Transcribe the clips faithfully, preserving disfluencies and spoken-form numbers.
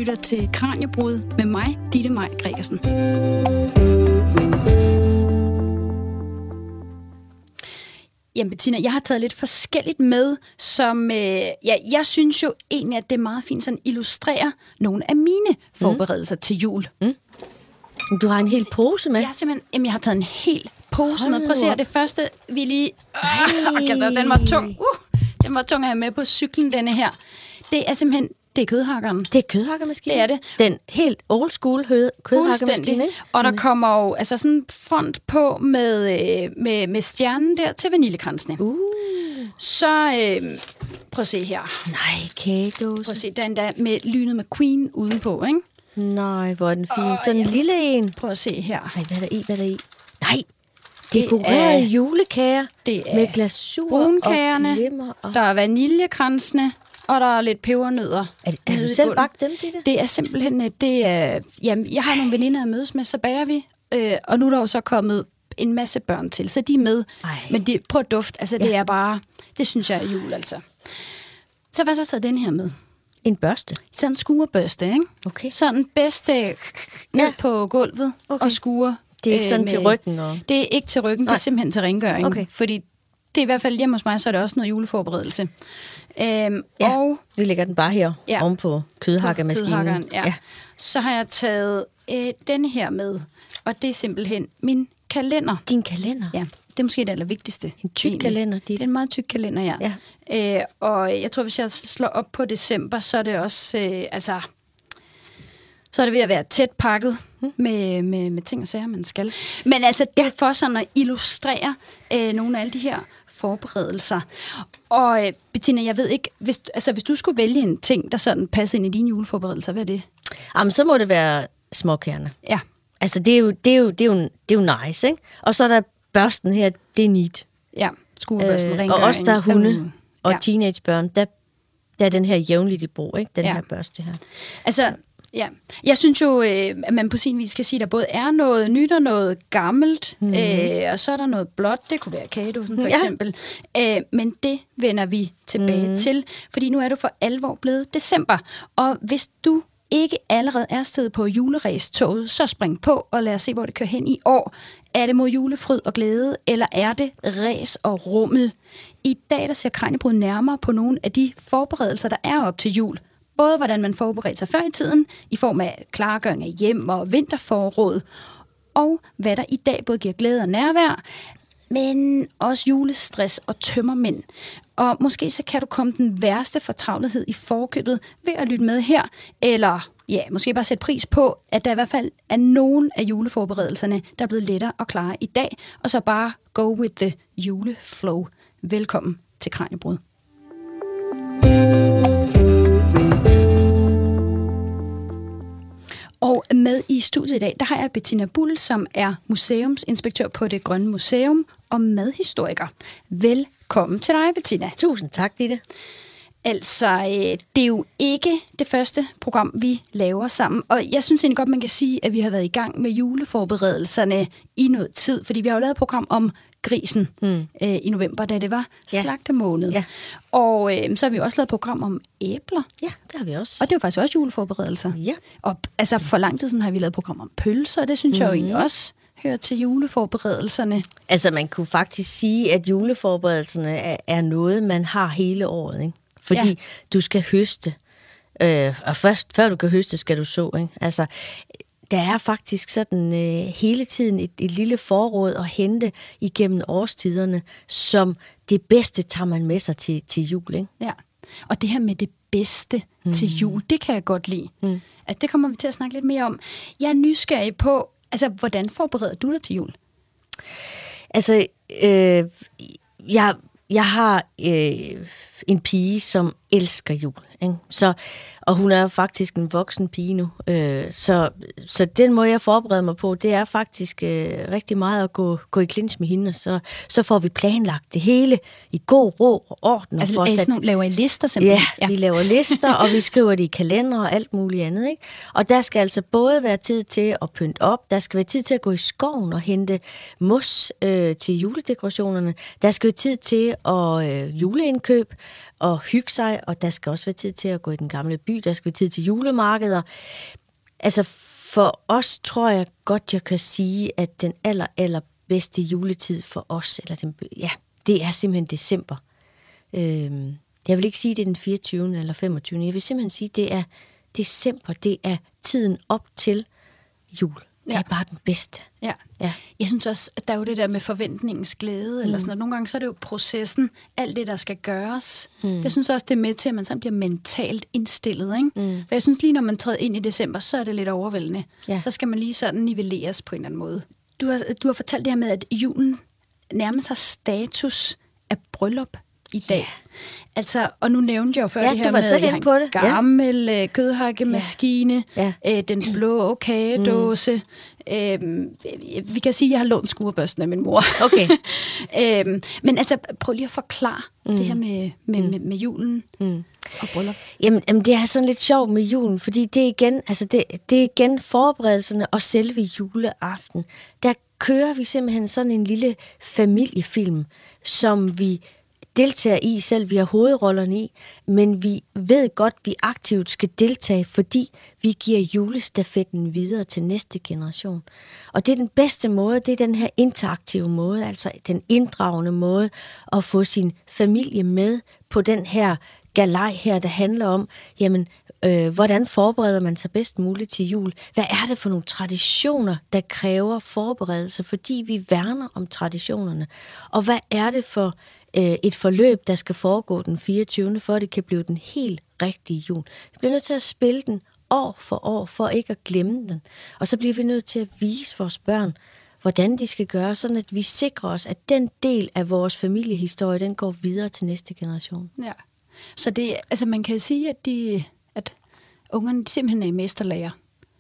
lytter til Kraniebrud med mig, Ditte Maj Gregersen. Jamen Bettina, jeg har taget lidt forskelligt med, som øh, ja, jeg synes jo egentlig, at det er meget fint sådan illustrerer nogle af mine forberedelser mm. til jul. Mm. Du har en hel pose med? Jeg har simpelthen, jamen, jeg har taget en hel pose Hold med. Prøv at se her, det første, vi lige... Øh, okay, den var tung. Uh, den var tung at have med på cyklen, denne her. Det er simpelthen... Det er kødhakkeren. Det er kødhakkermaskinen? Det er det. Den helt old school kødhakkermaskine, ikke? Og der kommer jo altså sådan en front på med, øh, med, med stjernen der til vaniljekransene. Uh. Så øh, prøv at se her. Nej, kagedåse. Prøv at se, der er endda med lynet med Queen udenpå, ikke? Nej, hvor er den fin. Oh, sådan en ja. lille en. Prøv at se her. Nej, hvad er der i? Hvad er der i? Nej, dekorerede julekager det er med glasur brunkagerne, og glimmer. Og... Der er vaniljekransene. Og der er lidt pebernødder. Er, er du selv bagt dem, Ditte? Det er simpelthen, det er, jamen, jeg har nogle veninder at mødes med, så bager vi. Øh, og nu er der jo så kommet en masse børn til, så de er med. Ej. Men det, prøv at duft, altså ja. Det er bare, det synes jeg er jul, altså. Så hvad så taget den her med? En børste? Sådan en skurebørste, ikke? Okay. Sådan bedste ned ja. På gulvet okay. Og skure. Det er ikke sådan øh, til ryggen? Og... Det er ikke til ryggen, Nej. Det er simpelthen til rengøring. Okay. Fordi det er i hvert fald hjemme hos mig, så er det også noget juleforberedelse. Øhm, ja, og vi lægger den bare her ja, oven på kødhakkermaskinen. Ja. Ja. Så har jeg taget øh, denne her med, og det er simpelthen min kalender. Din kalender? Ja, det er måske det allervigtigste. En tyk egentlig. Kalender? Det er en meget tyk kalender, ja. ja. Øh, og jeg tror, hvis jeg slår op på december, så er det også, øh, altså, så er det ved at være tæt pakket hmm. med, med, med ting og sager, man skal. Men altså, det er for sådan at illustrere øh, nogle af alle de her forberedelser. Og øh, Bettina, jeg ved ikke, hvis, altså, hvis du skulle vælge en ting, der sådan passer ind i dine juleforberedelser, hvad er det? Jamen, så må det være småkærne. Ja. Altså, det er jo, det er jo, det er jo, det er jo nice, ikke? Og så er der børsten her, det er neat. Ja, skurebørsten, øh, rengøring. Og også der er hunde uh, og ja. Teenagebørn, der, der er den her jævnligt i brug, ikke? Den ja. her børste her. Altså... Ja, jeg synes jo, øh, at man på sin vis skal sige, at der både er noget nyt og noget gammelt, mm. øh, og så er der noget blåt, det kunne være kagedåsen for ja. Eksempel. Øh, men det vender vi tilbage mm. til, fordi nu er du for alvor blevet december. Og hvis du ikke allerede er stedet på juleræstoget, så spring på og lad os se, hvor det kører hen i år. Er det mod julefryd og glæde, eller er det ræs og rummel? I dag der ser Kraniebrud nærmere på nogle af de forberedelser, der er op til jul. Både hvordan man forberedte sig før i tiden, i form af klargøring af hjem og vinterforråd, og hvad der i dag både giver glæde og nærvær, men også julestress og tømmermænd. Og måske så kan du komme den værste fortravlethed i forkøbet ved at lytte med her, eller ja, måske bare sætte pris på, at der i hvert fald er nogen af juleforberedelserne, der er blevet lettere og klare i dag, og så bare go with the juleflow. Velkommen til Kraniebrud. Og med i studiet i dag, der har jeg Bettina Bull, som er museumsinspektør på Det Grønne Museum og madhistoriker. Velkommen til dig, Bettina. Tusind tak, Ditte. Altså, det er jo ikke det første program, vi laver sammen. Og jeg synes egentlig godt, man kan sige, at vi har været i gang med juleforberedelserne i noget tid. Fordi vi har jo lavet et program om grisen mm. øh, i november, da det var ja. Slagtemåned. Ja. Og øh, så har vi jo også lavet et program om æbler. Ja, det har vi også. Og det er jo faktisk også juleforberedelser. Ja. Og altså, for lang tid siden har vi lavet et program om pølser, og det synes mm. jeg jo egentlig også hører til juleforberedelserne. Altså, man kunne faktisk sige, at juleforberedelserne er, er noget, man har hele året, ikke? Fordi ja. Du skal høste. Øh, og først, før du kan høste, skal du så, ikke? Altså, der er faktisk sådan øh, hele tiden et, et lille forråd at hente igennem årstiderne, som det bedste tager man med sig til, til jul, ikke? Ja, og det her med det bedste mm. til jul, det kan jeg godt lide. Mm. Altså, det kommer vi til at snakke lidt mere om. Jeg er nysgerrig på, altså, hvordan forbereder du dig til jul? Altså, øh, jeg, jeg har øh, en pige, som elsker jul, ikke? Så, og hun er faktisk en voksen pige nu. Øh, så, så den måde, jeg forbereder mig på, det er faktisk øh, rigtig meget at gå, gå i clinch med hende. Så, så får vi planlagt det hele i god ro og orden. Altså, og sådan, laver I lister simpelthen? Ja, ja, vi laver lister, og vi skriver det i kalender og alt muligt andet, ikke? Og der skal altså både være tid til at pynte op, der skal være tid til at gå i skoven og hente mos øh, til juledekorationerne, der skal være tid til at øh, juleindkøb, at hygge sig, og der skal også være tid til at gå i den gamle by, der skal være tid til julemarkeder. Altså for os tror jeg godt, jeg kan sige, at den aller, aller bedste juletid for os, eller den, ja, det er simpelthen december. Øhm, jeg vil ikke sige, det er den fireogtyvende eller femogtyvende Jeg vil simpelthen sige, det er december. Det er tiden op til jul. Det er ja. bare den bedste. Ja. ja. Jeg synes også, at der er jo det der med forventningens glæde, mm. eller sådan noget. Nogle gange så er det jo processen, alt det, der skal gøres. Mm. Det synes også, det er med til, at man så bliver mentalt indstillet. Ikke? Mm. For jeg synes lige, når man træder ind i december, så er det lidt overvældende. Ja. Så skal man lige sådan nivelleres på en eller anden måde. Du har, du har fortalt det her med, at julen nærmest har status af bryllup i dag. Yeah. Altså, og nu nævnte jeg jo før ja, det her med, at jeg har en gammel ja. kødhakkemaskine, ja. Ja. Øh, den blå kagedåse. Mm. Øh, vi kan sige, at jeg har lånt skurebørsten af min mor. Okay. øh, men altså, prøv lige at forklare mm. det her med, med, mm. med, med julen mm. og bryllup. Jamen, jamen, det er sådan lidt sjovt med julen, fordi det er igen, altså det, det er igen forberedelserne og selve juleaften. Der kører vi simpelthen sådan en lille familiefilm, som vi deltager i selv, vi har hovedrollerne i, men vi ved godt, at vi aktivt skal deltage, fordi vi giver julestafetten videre til næste generation. Og det er den bedste måde, det er den her interaktive måde, altså den inddragende måde at få sin familie med på den her galej her, der handler om, jamen, øh, hvordan forbereder man sig bedst muligt til jul? Hvad er det for nogle traditioner, der kræver forberedelse, fordi vi værner om traditionerne? Og hvad er det for et forløb, der skal foregå den fireogtyvende for at det kan blive den helt rigtige jul. Vi bliver nødt til at spille den år for år, for ikke at glemme den. Og så bliver vi nødt til at vise vores børn, hvordan de skal gøre, sådan at vi sikrer os, at den del af vores familiehistorie, den går videre til næste generation. Ja. Så det, altså man kan sige, at, de, at ungerne de simpelthen er i mesterlærer.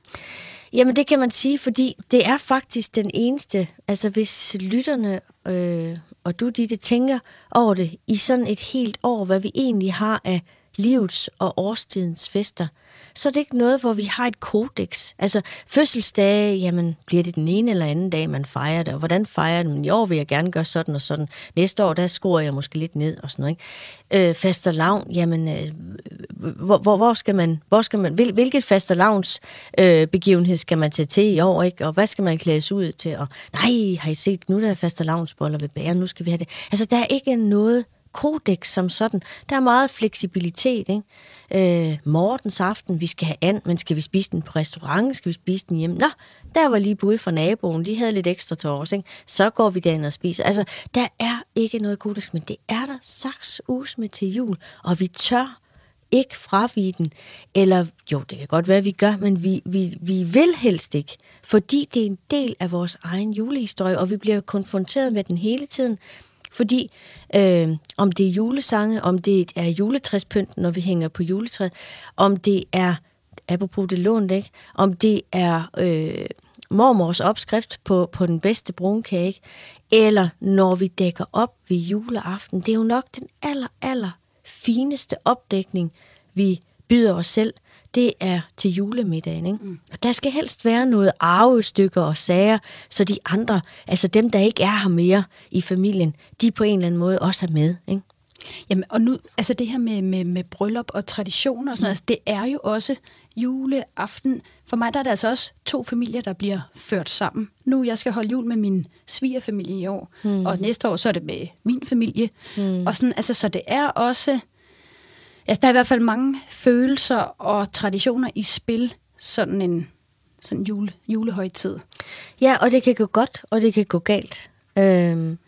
Jamen det kan man sige, fordi det er faktisk den eneste, altså hvis lytterne øh, og du, Ditte, tænker over det i sådan et helt år, hvad vi egentlig har af livets og årstidens fester, så er det ikke noget, hvor vi har et kodex. Altså fødselsdage, jamen bliver det den ene eller anden dag, man fejrer det, og hvordan fejrer det? Men i år vil jeg gerne gøre sådan og sådan. Næste år, der skruer jeg måske lidt ned og sådan noget, ikke? Øh, fastelavn, jamen øh, hvor, hvor, hvor skal man, hvor skal man, hvil, hvilket fastelavns øh, begivenhed skal man tage til i år, ikke? Og hvad skal man klædes ud til? Og nej, har I set, nu der er fastelavnsboller ved bæren, nu skal vi have det. Altså der er ikke noget kodex som sådan. Der er meget fleksibilitet, ikke? Øh, Mortens aften, vi skal have and, men skal vi spise den på restaurant? Skal vi spise den hjemme? Nå, der var lige bud fra naboen, de havde lidt ekstra til os, ikke? Så går vi derinde og spiser. Altså, der er ikke noget kodex, men det er der saks us med til jul, og vi tør ikke fravige den. Eller, jo, det kan godt være, vi gør, men vi, vi, vi vil helst ikke, fordi det er en del af vores egen julehistorie, og vi bliver konfronteret med den hele tiden. Fordi øh, om det er julesange, om det er juletræspynt, når vi hænger på juletræet, om det er, apropos det lånt, ikke? Om det er øh, mormors opskrift på, på den bedste brunkage, eller når vi dækker op ved juleaften. Det er jo nok den aller, aller fineste opdækning, vi byder os selv. Det er til julemiddagen, ikke? Mm. Og der skal helst være noget arvestykker og sager, så de andre, altså dem, der ikke er her mere i familien, de på en eller anden måde også er med, ikke? Jamen, og nu, altså det her med, med, med bryllup og traditioner og sådan noget, altså, det er jo også juleaften. For mig der er det altså også to familier, der bliver ført sammen. Nu, jeg skal holde jul med min svigerfamilie i år, mm. og næste år, så er det med min familie. Mm. Og sådan, altså, så det er også... Altså, der er i hvert fald mange følelser og traditioner i spil, sådan en sådan jule, julehøjtid. Ja, og det kan gå godt, og det kan gå galt. Øhm,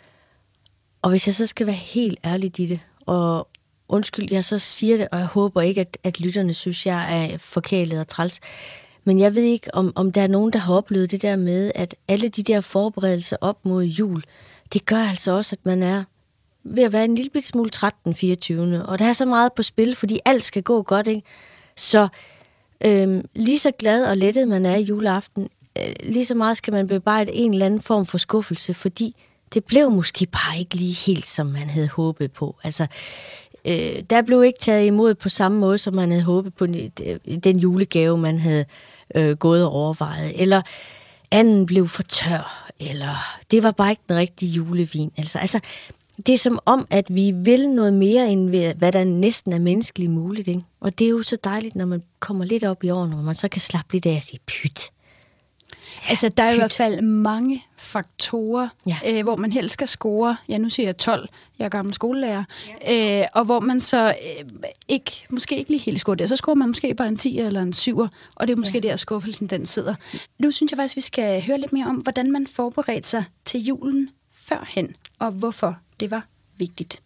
og hvis jeg så skal være helt ærlig i det, og undskyld, jeg så siger det, og jeg håber ikke, at, at lytterne synes, jeg er forkælet og træls, men jeg ved ikke, om, om der er nogen, der har oplevet det der med, at alle de der forberedelser op mod jul, det gør altså også, at man er ved at være en lille smule træt den fireogtyvende Og der er så meget på spil, fordi alt skal gå godt, ikke? Så øhm, lige så glad og lettet man er i juleaften, øh, lige så meget skal man bebrejde en eller anden form for skuffelse, fordi det blev måske bare ikke lige helt, som man havde håbet på. Altså, øh, der blev ikke taget imod på samme måde, som man havde håbet på den julegave, man havde øh, gået og overvejet. Eller anden blev for tør, eller det var bare ikke den rigtige julevin. Altså, altså det er som om, at vi vil noget mere, end hvad der næsten er menneskeligt muligt. Ikke? Og det er jo så dejligt, når man kommer lidt op i årene, hvor man så kan slappe lidt af og sige, pyt. Altså, der er i hvert fald mange faktorer, ja. øh, hvor man helst skal score, ja, nu siger jeg tolv, jeg er gammel skolelærer, ja. øh, og hvor man så øh, ikke, måske ikke lige helt scorer det, så scorer man måske bare en ti eller en syver, og det er måske ja. der, skuffelsen den sidder. Nu synes jeg faktisk, vi skal høre lidt mere om, hvordan man forberedte sig til julen førhen, og hvorfor det var vigtigt.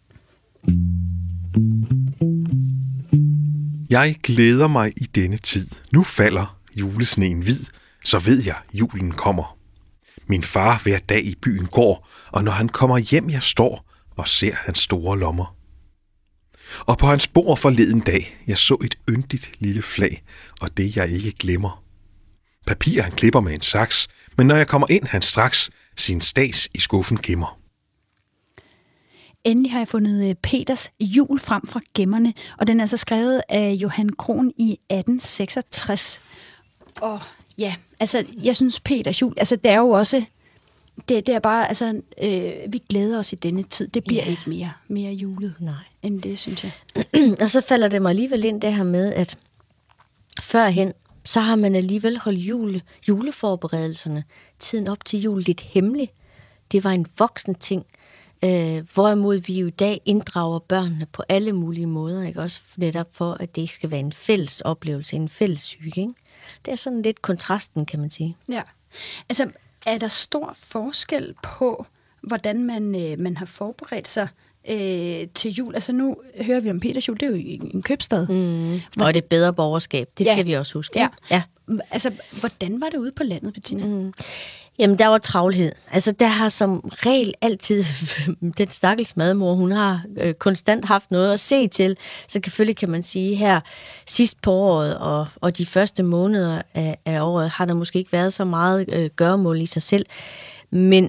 Jeg glæder mig i denne tid. Nu falder julesneen hvid, så ved jeg, julen kommer. Min far hver dag i byen går, og når han kommer hjem, jeg står og ser hans store lommer. Og på hans bord forleden dag, jeg så et yndigt lille flag, og det jeg ikke glemmer. Papir han klipper med en saks, men når jeg kommer ind, han straks sin stads i skuffen gemmer. Endelig har jeg fundet Peters jul frem fra gemmerne, og den er altså skrevet af Johan Krohn i atten seksogtres. Og ja, altså, jeg synes, Peters jul, altså, det er jo også, det, det er bare, altså, øh, vi glæder os i denne tid. Det bliver yeah. ikke mere, mere julet, Nej. end det, synes jeg. Og så falder det mig alligevel ind det her med, at førhen, så har man alligevel holdt jule, juleforberedelserne, tiden op til jul, lidt hemmeligt. Det var en voksen ting, øh, hvorimod vi jo i dag inddrager børnene på alle mulige måder, ikke? Også netop for, at det skal være en fælles oplevelse, en fælles psyke, ikke? Det er sådan lidt kontrasten, kan man sige. Ja. Altså, er der stor forskel på, hvordan man, øh, man har forberedt sig øh, til jul? Altså, nu hører vi om Peters jul, det er jo en købstad. Mm. Hvor... Og det bedre borgerskab, det ja. skal vi også huske. Ja. ja. Altså, hvordan var det ude på landet, Bettina? Mm. Jamen, der var travlhed. Altså, der har som regel altid, den stakkels madmor, hun har øh, konstant haft noget at se til. Så selvfølgelig kan man sige, her sidst på året og, og de første måneder af, af året, har der måske ikke været så meget øh, gøremål i sig selv. Men,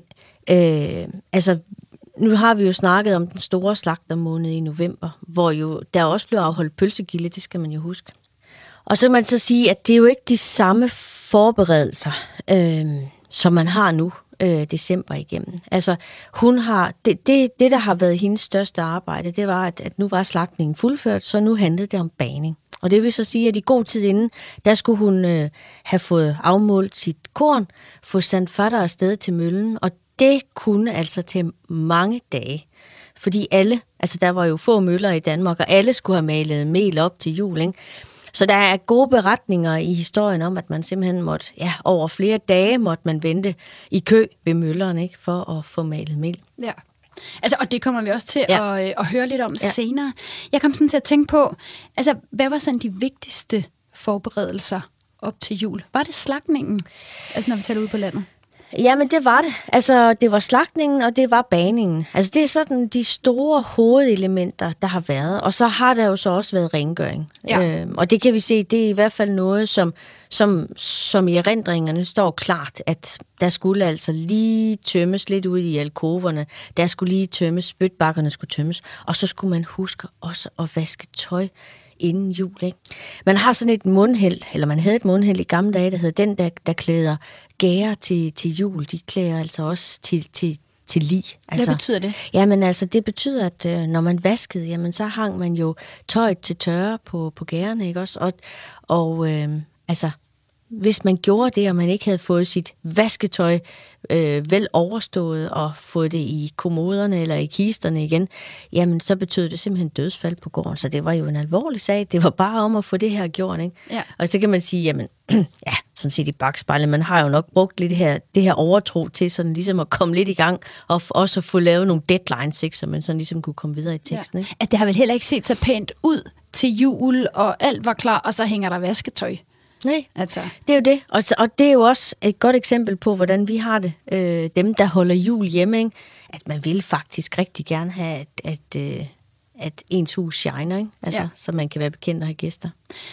øh, altså, nu har vi jo snakket om den store slagtermåned i november, hvor jo der også blev afholdt pølsegilde, det skal man jo huske. Og så kan man så sige, at det er jo ikke de samme forberedelser, øh, som man har nu, øh, december igennem. Altså, hun har, det, det, det, der har været hendes største arbejde, det var, at, at nu var slagtningen fuldført, så nu handlede det om bagning. Og det vil så sige, at i god tid inden, der skulle hun øh, have fået afmålt sit korn, få sendt fatter afsted til møllen, og det kunne altså til mange dage. Fordi alle, altså der var jo få møller i Danmark, og alle skulle have malet mel op til jul, ikke? Så der er gode beretninger i historien om, at man simpelthen måtte, ja, over flere dage måtte man vente i kø ved møllerne, ikke, for at få malet mel. Ja. Altså, og det kommer vi også til ja. at, at høre lidt om ja. senere. Jeg kom sådan til at tænke på, altså, hvad var sådan de vigtigste forberedelser op til jul? Var det slagtningen, altså når vi taler ud på landet? Jamen, det var det. Altså, det var slagtningen, og det var bagningen. Altså, det er sådan de store hovedelementer, der har været. Og så har der jo så også været rengøring. Ja. Øhm, og det kan vi se, det er i hvert fald noget, som, som, som i erindringerne står klart, at der skulle altså lige tømmes lidt ude i alkoverne. Der skulle lige tømmes, spytbakkerne skulle tømmes. Og så skulle man huske også at vaske tøj inden jul, ikke? Man har sådan et mundhæld, eller man havde et mundhæld i gamle dage, der hedder den, der, der klæder gærer til, til jul. De klæder altså også til, til, til lig. Altså, hvad betyder det? Jamen altså, det betyder, at øh, når man vaskede, jamen så hang man jo tøjet til tørre på, på gærerne, ikke også? Og, og øh, altså, hvis man gjorde det, og man ikke havde fået sit vasketøj øh, vel overstået og fået det i kommoderne eller i kisterne igen, jamen så betød det simpelthen dødsfald på gården. Så det var jo en alvorlig sag. Det var bare om at få det her gjort, ikke? Ja. Og så kan man sige, jamen, ja, sådan set i bakspejlet, man har jo nok brugt lidt det her, det her overtro til sådan ligesom at komme lidt i gang, og også at få lavet nogle deadlines, ikke? Så man sådan ligesom kunne komme videre i teksten, ikke? Ja. At det har vel heller ikke set så pænt ud til jul, og alt var klar, og så hænger der vasketøj. Nej, altså. Det er jo det. Og, og det er jo også et godt eksempel på, hvordan vi har det. Øh, dem, der holder jul hjemme, ikke? At man vil faktisk rigtig gerne have, at, at, øh, at ens hus shiner, ikke? Altså, ja. Så man kan være bekendt og have gæster.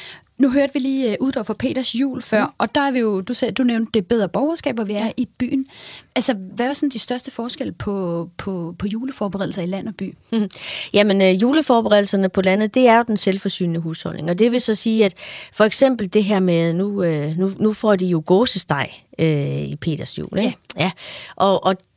Nu hørte vi lige uh, Uddorf og Peters jul før, mm. og der er vi jo, du, sagde, du nævnte det bedre borgerskab, hvor vi er ja. i byen. Altså, hvad er sådan de største forskelle på, på, på juleforberedelser i land og by? Mm. Jamen, øh, juleforberedelserne på landet, det er jo den selvforsynende husholdning, og det vil så sige, at for eksempel det her med, nu, øh, nu, nu får de jo gåsesteg øh, i Peters jul, ikke? Ja. Ja. Og, og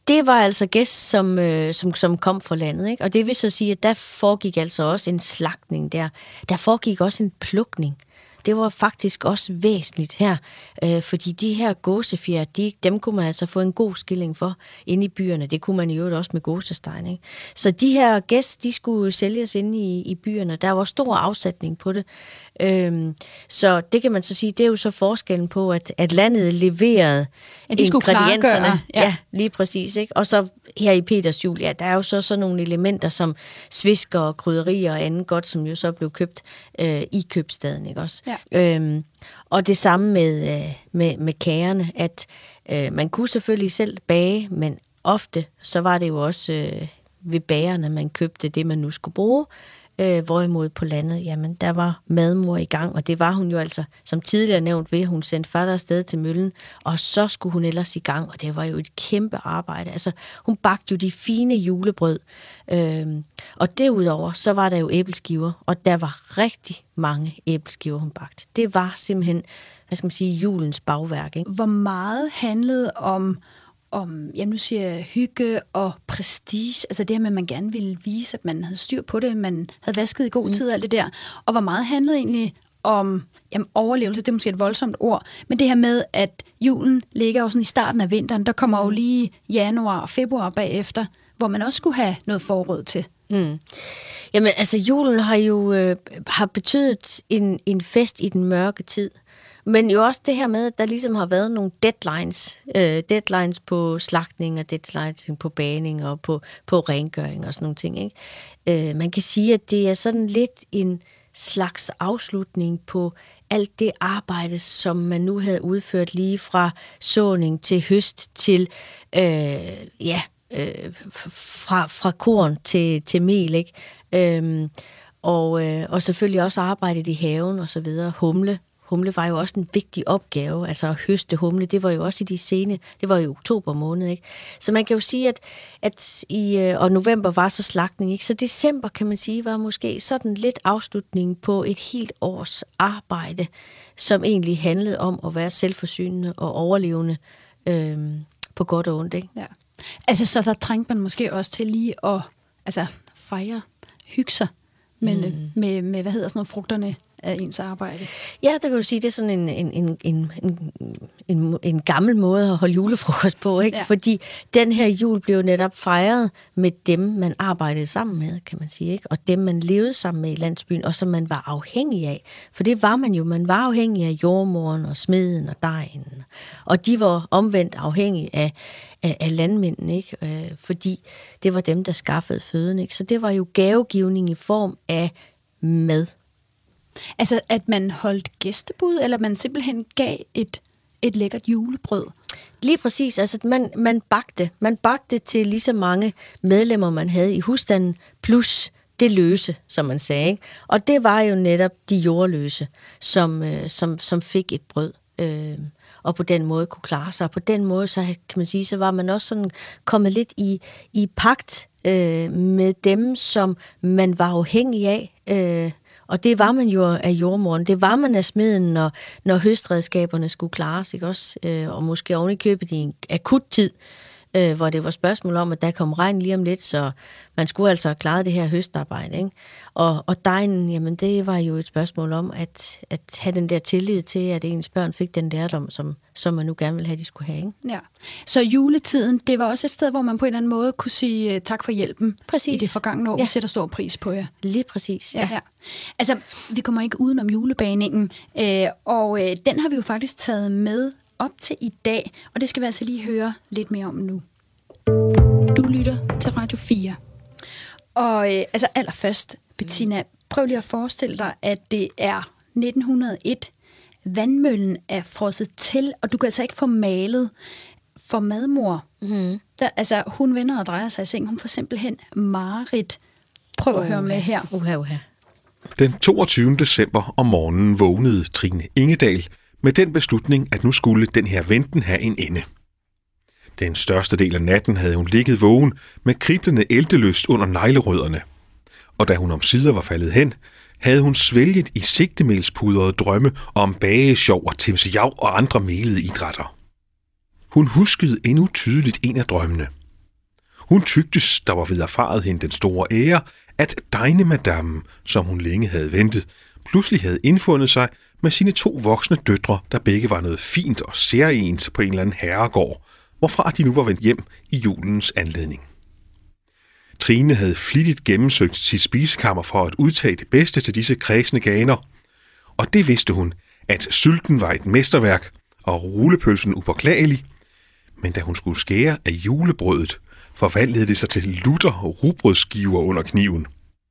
det var altså gæst, som, øh, som, som kom fra landet, ikke? Og det vil så sige, at der foregik altså også en slagtning der. Der foregik også en plukning. Det var faktisk også væsentligt her, øh, fordi de her gåsefjer, de, dem kunne man altså få en god skilling for inde i byerne. Det kunne man i øvrigt også med gåsestegen, ikke? Så de her gæster, de skulle sælges inde i, i byerne. Der var stor afsætning på det. Øhm, så det kan man så sige, det er jo så forskellen på, at, at landet leverede ja, de ingredienserne. Ja. ja, lige præcis, ikke? Og så her i Peters Jul, ja, der er jo så sådan nogle elementer som svisker og krydderier og andet godt, som jo så blev købt øh, i købstaden, ikke også? Ja. Øhm, og det samme med, øh, med, med kagerne, at øh, man kunne selvfølgelig selv bage, men ofte så var det jo også øh, ved bagerne, man købte det, man nu skulle bruge. Øh, hvorimod på landet, jamen, der var madmor i gang, og det var hun jo altså, som tidligere nævnt ved, hun sendte fatter afsted til møllen, og så skulle hun ellers i gang, og det var jo et kæmpe arbejde. Altså, hun bagte jo de fine julebrød, øh, og derudover, så var der jo æbleskiver, og der var rigtig mange æbleskiver, hun bagte. Det var simpelthen, hvad skal man sige, julens bagværk, ikke? Hvor meget handlede om om, jamen nu siger jeg, hygge og prestige, altså det her med, at man gerne ville vise, at man havde styr på det, man havde vasket i god tid og alt det der, og hvor meget handlede egentlig om jamen, overlevelse, det er måske et voldsomt ord, men det her med, at julen ligger jo sådan i starten af vinteren, der kommer jo lige januar og februar bagefter, hvor man også skulle have noget forråd til. Mm. Jamen altså, julen har jo øh, har betydet en, en fest i den mørke tid. Men jo også det her med, at der ligesom har været nogle deadlines. Øh, deadlines på slagtning og deadlines på bagning og på, på rengøring og sådan nogle ting, ikke? Øh, man kan sige, at det er sådan lidt en slags afslutning på alt det arbejde, som man nu havde udført lige fra såning til høst til, øh, ja, øh, fra, fra korn til, til mel, ikke? Øh, og, øh, og selvfølgelig også arbejdet i haven og så videre, humle. Humle var jo også en vigtig opgave, altså at høste humle, det var jo også i de sene, det var jo i oktober måned, ikke? Så man kan jo sige, at, at i, og november var så slagtning, ikke? Så december, kan man sige, var måske sådan lidt afslutning på et helt års arbejde, som egentlig handlede om at være selvforsynende og overlevende øhm, på godt og ondt, ikke? Ja. Altså, så der trængte man måske også til lige at altså, fejre, hygge sig med, mm. med, med, hvad hedder sådan noget, frugterne af ens arbejde. Ja, der kan du sige, det er sådan en, en, en, en, en, en, en gammel måde at holde julefrokost på, ikke? Ja. Fordi den her jul blev netop fejret med dem, man arbejdede sammen med, kan man sige, ikke? Og dem, man levede sammen med i landsbyen, og som man var afhængig af. For det var man jo. Man var afhængig af jordmoren og smeden og dejen. Og de var omvendt afhængige af, af, af landmændene, ikke? Øh, fordi det var dem, der skaffede føden, ikke? Så det var jo gavegivning i form af mad. Altså, at man holdt gæstebud, eller man simpelthen gav et, et lækkert julebrød? Lige præcis. Altså, man, man bagte. Man bagte til lige så mange medlemmer, man havde i husstanden, plus det løse, som man sagde, ikke? Og det var jo netop de jordløse, som, øh, som, som fik et brød, øh, og på den måde kunne klare sig. Og på den måde, så kan man sige, så var man også sådan kommet lidt i, i pagt øh, med dem, som man var afhængig af, øh, og det var man jo af jordmoren. Det var man af smeden, når, når høstredskaberne skulle klares, ikke også? Øh, og måske oven i købet i en akut tid, øh, hvor det var spørgsmål om, at der kom regn lige om lidt, så man skulle altså have klaret det her høstarbejde, ikke? Og, og dejen, jamen det var jo et spørgsmål om at, at have den der tillid til, at ens børn fik den lærdom, som, som man nu gerne ville have, de skulle have, ikke? Ja. Så juletiden, det var også et sted, hvor man på en eller anden måde kunne sige tak for hjælpen. Præcis. I det forgangne år. Ja. Vi sætter stor pris på jer. Lige præcis, ja. ja. ja. Altså, vi kommer ikke udenom julebagningen, øh, og øh, den har vi jo faktisk taget med op til i dag, og det skal vi altså lige høre lidt mere om nu. Du lytter til Radio fire. Og øh, altså allerførst, Bettina, prøv lige at forestille dig, at det er nitten hundrede og et. Vandmøllen er frosset til, og du kan altså ikke få malet for madmor. Mm. Der, altså, hun vender og drejer sig i seng. Hun får simpelthen mareridt. Prøv at uh, høre med her. Uh, uh. Den toogtyvende december om morgenen vågnede Trine Ingedal med den beslutning, at nu skulle den her venten have en ende. Den største del af natten havde hun ligget vågen med kriblende æltelyst under neglerødderne. Og da hun omsider var faldet hen, havde hun svælget i sigtemælspudrede drømme om bagesjov og timsejav og andre melede idrætter. Hun huskede endnu tydeligt en af drømmene. Hun tyktes, der var ved erfaret hende den store ære, at Degnemadammen, som hun længe havde ventet, pludselig havde indfundet sig med sine to voksne døtre, der begge var noget fint og særligt på en eller anden herregård, hvorfra de nu var vendt hjem i julens anledning. Trine havde flittigt gennemsøgt sit spisekammer for at udtage det bedste til disse kredsende ganer, og det vidste hun, at sylten var et mesterværk og rullepølsen upåklagelig, men da hun skulle skære af julebrødet, forvandlede det sig til lutter rugbrødsskiver under kniven.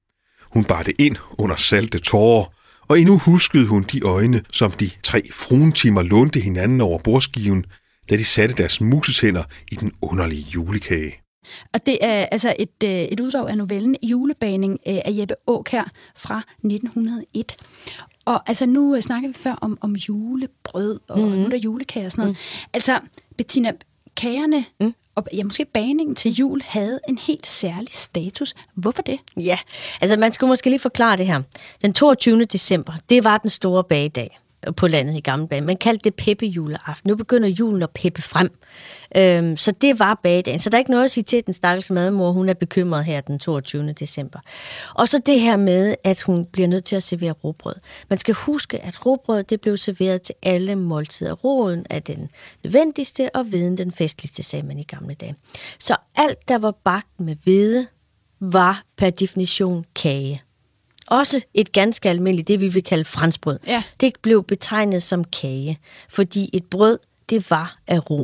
Hun bar det ind under salte tårer, og endnu huskede hun de øjne, som de tre fruentimer lånte hinanden over bordskiven, da de satte deres museshænder i den underlige julekage. Og det er altså et, et uddrag af novellen Julebagning af Jeppe Aakjær fra nitten hundrede og et. Og altså nu snakker vi før om, om julebrød, og mm. nu er der julekager og sådan noget. Mm. Altså, Bettina, kagerne mm. og ja, måske bagningen til jul havde en helt særlig status. Hvorfor det? Ja, altså man skulle måske lige forklare det her. Den toogtyvende december, det var den store bagedag på landet i gamle dage. Man kaldte det peppejuleaften. Nu begynder julen at peppe frem. Øhm, så det var bagedagen. Så der er ikke noget at sige til, at den stakkels madmor, hun er bekymret her den toogtyvende december. Og så det her med, at hun bliver nødt til at servere rugbrød. Man skal huske, at rugbrød, det blev serveret til alle måltider. Roden er den nødvendigste, og hveden den festligste, sagde man i gamle dage. Så alt, der var bagt med hvede, var per definition kage. Også et ganske almindeligt, det vi vil kalde franskbrød. Ja. Det blev betegnet som kage, fordi et brød, det var af ro.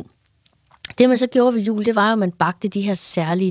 Det man så gjorde ved jul, det var jo, at man bagte de her særlige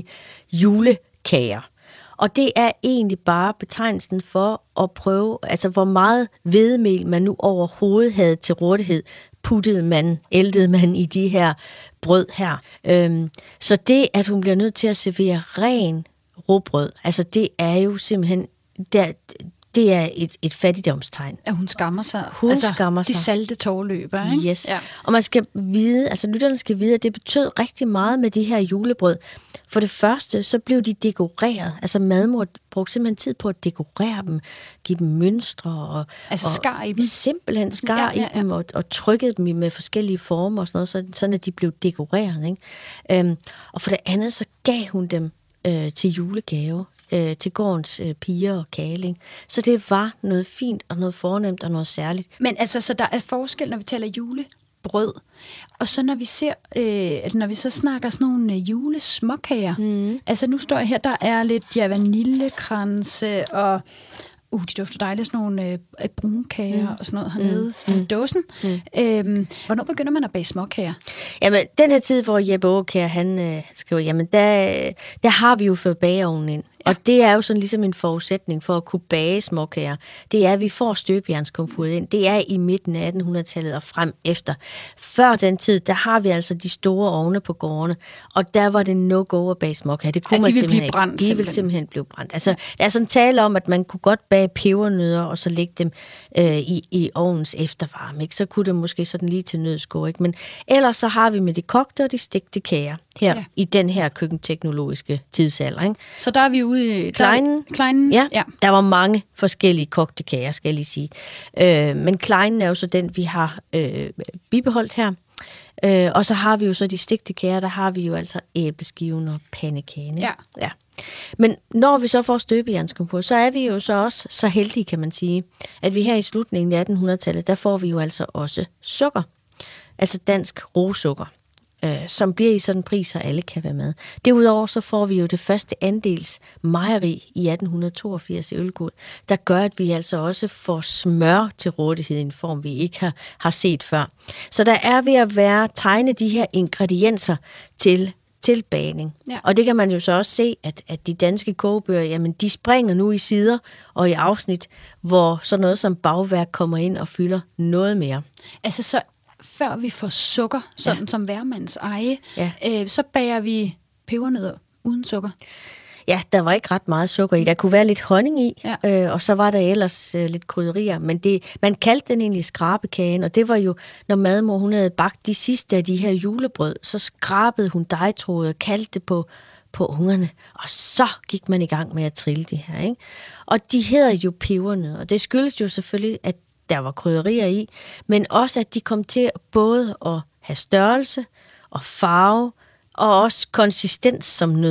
julekager. Og det er egentlig bare betegnelsen for at prøve, altså hvor meget hvedemel man nu overhovedet havde til rådighed, puttede man, æltede man i de her brød her. Øhm, så det, at hun bliver nødt til at servere ren rugbrød, altså det er jo simpelthen Der, det er et, et fattigdomstegn. At hun skammer sig. Hun altså, skammer sig. De salte tårløber, ikke? Yes. Ja. Og man skal vide, altså lytterne skal vide, at det betød rigtig meget med de her julebrød. For det første, så blev de dekoreret. Altså madmor brugte simpelthen tid på at dekorere dem, give dem mønstre og, altså og skar i dem. Simpelthen skar ja, ja, ja. i dem og, og trykkede dem med forskellige former og sådan noget, så, sådan at de blev dekoreret. Ikke? Øhm, og for det andet, så gav hun dem øh, til julegave. Øh, til gårdens øh, piger og kæling. Så det var noget fint og noget fornemt og noget særligt. Men altså, så der er forskel, når vi taler julebrød, og så når vi ser, øh, når vi så snakker sådan nogle øh, julesmåkager. Mm. Altså nu står jeg her, der er lidt ja, vaniljekranse og Uh, de dufter dejligt, sådan nogle øh, brunkager mm. og sådan noget hernede mm. i dåsen. Mm. Øhm, hvornår begynder man at bage småkager? Jamen, den her tid, hvor Jeppe Aakjær, han øh, skriver, jamen, der, der har vi jo fået bageovnen ind. Ja. Og det er jo sådan ligesom en forudsætning for at kunne bage småkager. Det er, at vi får støbejernskomfuret ind. Det er i midten af attenhundredetallet og frem efter. Før den tid, der har vi altså de store ovne på gårdene, og der var det no-go at bage småkager. Det kunne ja, man de vil simpelthen blive brændt, ikke. De simpelthen. vil simpelthen blive brændt. Altså, der er sådan tale om, at man kunne godt bage pebernødder, og så lægge dem øh, i, i ovnens eftervarme. Ikke? Så kunne det måske sådan lige til nødsgå. Ikke? Men ellers så har vi med de kogte og de stegte kager her ja. i den her køkkenteknologiske tidsalder. Ikke? Så der er vi ude i Kleinen. Kleinen. Ja, ja, der var mange forskellige kogte kager, skal jeg lige sige. Øh, men Kleinen er jo så den, vi har øh, bibeholdt her. Øh, og så har vi jo så de stegte kager, der har vi jo altså æbleskiven og pandekagen. Ja. ja. Men når vi så får støbejernskomfur, så er vi jo så også så heldige, kan man sige, at vi her i slutningen af attenhundredetallet, der får vi jo altså også sukker. Altså dansk rosukker, øh, som bliver i sådan en pris, så alle kan være med. Derudover så får vi jo det første andels mejeri i atten toogfirs i Ølgod, der gør, at vi altså også får smør til rådighed i en form, vi ikke har, har set før. Så der er ved at være tegne de her ingredienser til til bagning. Ja. Og det kan man jo så også se, at, at de danske kogebøger, jamen de springer nu i sider og i afsnit, hvor sådan noget som bagværk kommer ind og fylder noget mere. Altså så før vi får sukker, sådan ja. som hvermands eje, ja. øh, så bager vi pebernødder uden sukker. Ja, der var ikke ret meget sukker i. Der kunne være lidt honning i, ja. øh, og så var der ellers øh, lidt krydderier. Men det, man kaldte den egentlig skrabekagen, og det var jo, når madmor hun havde bagt de sidste af de her julebrød, så skrabede hun dejtrådet og kaldte det på, på ungerne, og så gik man i gang med at trille det her. Ikke? Og de hedder jo pebernødder, og det skyldes jo selvfølgelig, at der var krydderier i, men også, at de kom til både at have størrelse og farve, og også konsistens som nødder.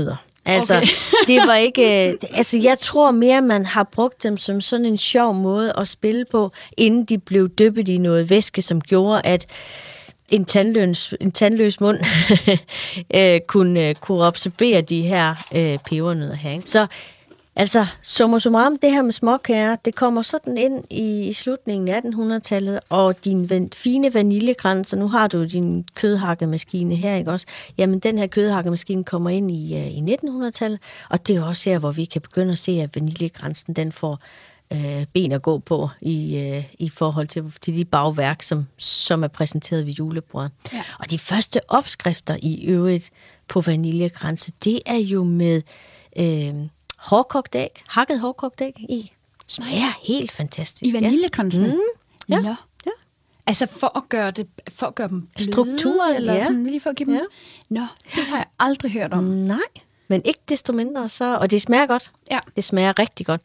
Altså, okay. det var ikke... Altså, jeg tror mere, man har brugt dem som sådan en sjov måde at spille på, inden de blev dyppet i noget væske, som gjorde, at en tandløs, en tandløs mund kunne, kunne absorbere de her øh, pebernødder her. Så altså, summa summarum, det her med småkager, det kommer sådan ind i, i slutningen af attenhundredetallet, og din van, fine vaniljekranser, nu har du din kødhakkemaskine her, ikke også? Jamen, den her kødhakkemaskine kommer ind i, uh, i nittenhundredetallet, og det er også her, hvor vi kan begynde at se, at vaniljekransen, den får uh, ben at gå på i, uh, i forhold til, til de bagværk, som, som er præsenteret ved julebordet. Ja. Og de første opskrifter i øvrigt på vaniljekranse, det er jo med... Uh, hårdkogt æg, hakket hårdkogt æg i. Smager helt fantastisk. I vaniljekransen? Ja. Mm, ja. Nå. Ja. Altså for at gøre det, for at gøre dem bløde, strukturen, eller ja. sådan lige for at give dem. Ja. Nå, det har jeg aldrig hørt om. Nej, men ikke desto mindre så, og det smager godt. Ja. Det smager rigtig godt.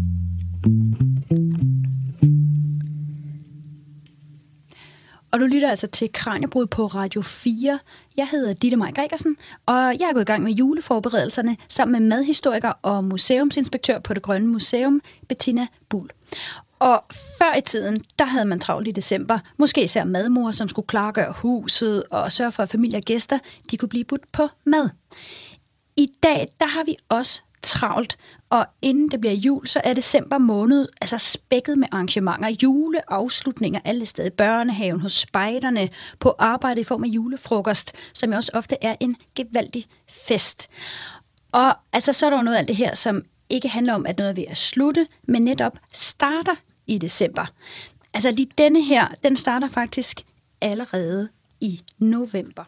Og du lytter altså til Kraniebrud på Radio fire. Jeg hedder Ditte Maj Gregersen, og jeg er gået i gang med juleforberedelserne sammen med madhistoriker og museumsinspektør på Det Grønne Museum, Bettina Buhl. Og før i tiden, der havde man travlt i december. Måske især madmor, som skulle klargøre huset og sørge for, at familie og gæster de kunne blive budt på mad. I dag, der har vi også travlt, og inden det bliver jul, så er december måned altså spækket med arrangementer, juleafslutninger alle steder i børnehaven, hos spejderne, på arbejde i form af julefrokost, som jo også ofte er en gevaldig fest. Og altså, så er der jo noget af det her, som ikke handler om, at noget er ved at slutte, men netop starter i december. Altså lige denne her, den starter faktisk allerede i november.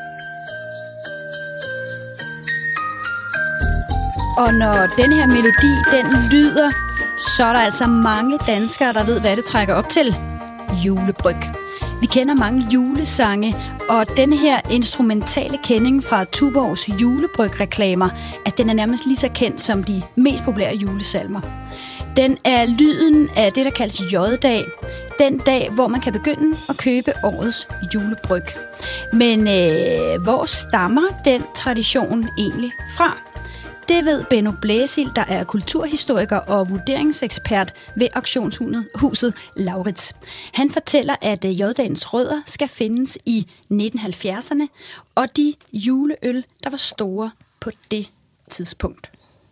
Og når den her melodi, den lyder, så er der altså mange danskere, der ved, hvad det trækker op til. Julebryg. Vi kender mange julesange, og denne her instrumentale kending fra Tuborgs julebryg-reklamer, at den er nærmest lige så kendt som de mest populære julesalmer. Den er lyden af det, der kaldes J-dag. Den dag, hvor man kan begynde at købe årets julebryg. Men øh, hvor stammer den tradition egentlig fra? Det ved Benno Blæsild, der er kulturhistoriker og vurderingsekspert ved auktionshuset Lauritz. Han fortæller, at J-dagens rødder skal findes i nitten halvfjerdserne, og de juleøl, der var store på det tidspunkt.